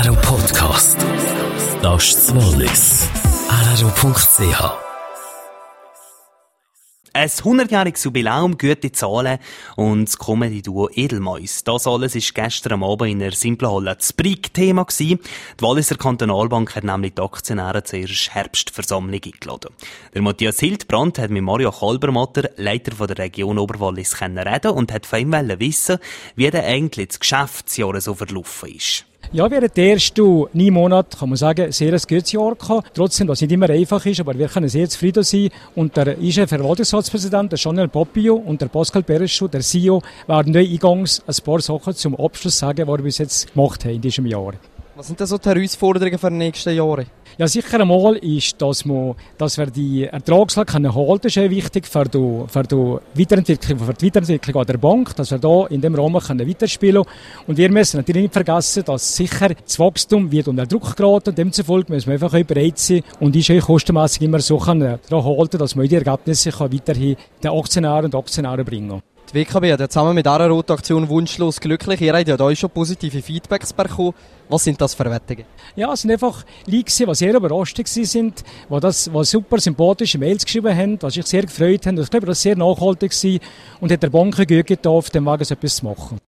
RRO Podcast. Das ist das Wallis. RRO.ch. Ein 100-jähriges Jubiläum, gute Zahlen und das Comedy-Duo Edelmäus. Das alles war gestern Abend in der Simplerhalle das Brig-Thema gewesen. Die Walliser Kantonalbank hat nämlich die Aktionäre zur Herbstversammlung eingeladen. Der Matthias Hildbrand hat mit Mario Kalbermatter, Leiter von der Region Oberwallis, reden und hat von ihm wissen, wie denn eigentlich das Geschäftsjahr so verlaufen ist. Ja, während der ersten 9 Monate, kann man sagen, sehr ein gutes Jahr gehabt. Trotzdem, was nicht immer einfach ist, aber wir können sehr zufrieden sein. Und der Verwaltungsratspräsident, der Chanel Popio und der Pascal Bereschou, der CEO, werden eingangs ein paar Sachen zum Abschluss sagen, die wir bis jetzt gemacht haben in diesem Jahr. Was sind denn so die Herausforderungen für die nächsten Jahre? Ja, sicher einmal ist, dass wir die Ertragslage halten können. Das ist sehr wichtig für die Weiterentwicklung an der Bank, dass wir da in dem Rahmen weiterspielen können. Und wir müssen natürlich nicht vergessen, dass sicher das Wachstum wird unter Druck geraten. Demzufolge müssen wir einfach bereit sein und ist kostenmässig immer so daran halten, dass man die Ergebnisse weiterhin den Aktionären und Aktionären bringen kann. Die WKB hat ja zusammen mit dieser Rotaktion «Wunschlos glücklich». Ihr habt ja da schon positive Feedbacks bekommen. Was sind das für Wettungen? Ja, es sind einfach Leute, die sehr überrascht waren, die super sympathische Mails geschrieben haben, die sich sehr gefreut haben. Ich glaube, das war sehr nachhaltig und hat der Bank gut getan, auf dem Weg etwas zu machen.